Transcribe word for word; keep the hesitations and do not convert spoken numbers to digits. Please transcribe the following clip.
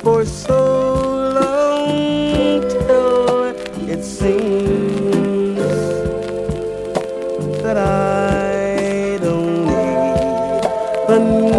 for so long till it seems that I don't need the